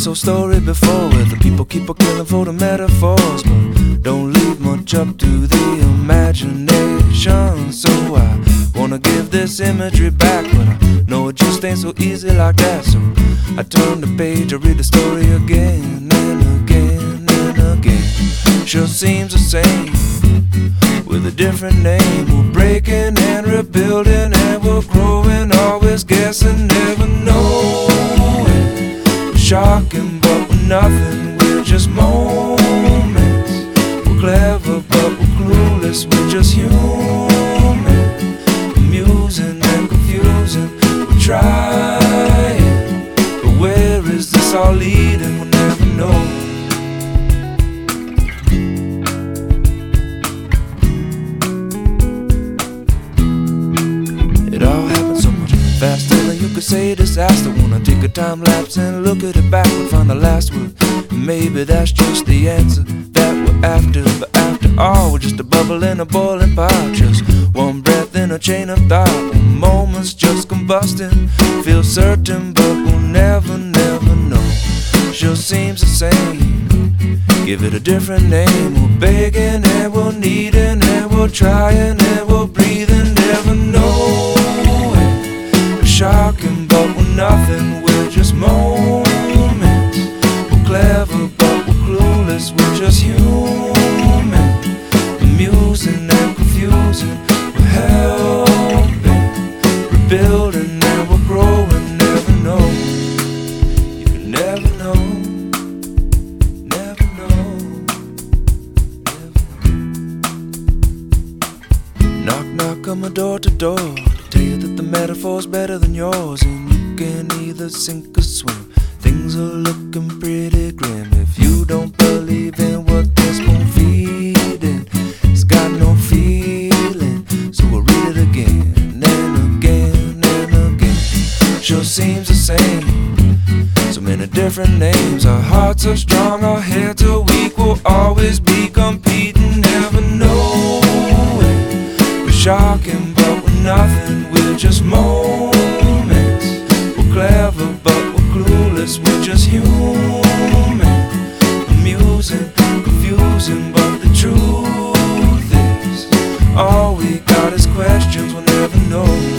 this old story before, where the people keep on killing for the metaphors, but don't leave much up to the imagination. So I wanna give this imagery back, but I know it just ain't so easy like that. So I turn the page, I read the story again and again and again. Sure seems the same with a different name. We're breaking and rebuilding, and we're growing, always guessing, never knowing. We're shocking, but we're nothing, we're just moments. We're clever, but we're clueless, we're just human. Amusing and confusing, we're trying, but where is this all leading? We'll never know. Faster than you could say disaster. Wanna take a time lapse and look at it back and find the last word. Maybe that's just the answer that we're after. But after all, we're just a bubble in a boiling pot, just one breath in a chain of thought. Moments just combusting, feel certain, but we'll never, never know. Sure seems the same, give it a different name. We're begging and we're needing and we're trying and we're breathing, never knowing. Shocking, but we're nothing, we're just moments. We're clever, but we're clueless, we're just human. Amusing and confusing, we're helping, rebuilding and we're growing, never know. You can never know, never know, never know. Knock, knock on my door to door, tell you that the metaphor's better than yours, and you can either sink or swim. Things are looking pretty grim if you don't believe in what this spoon feeding. It's got no feeling, so we'll read it again and again and again. Sure seems the same, so many different names. Our hearts are strong, our heads are weak, we'll always be competing, never knowing. We're shocking, but we're nothing, we're just moments. We're clever, but we're clueless, we're just human. Amusing, confusing, but the truth is, all we got is questions, we'll never know.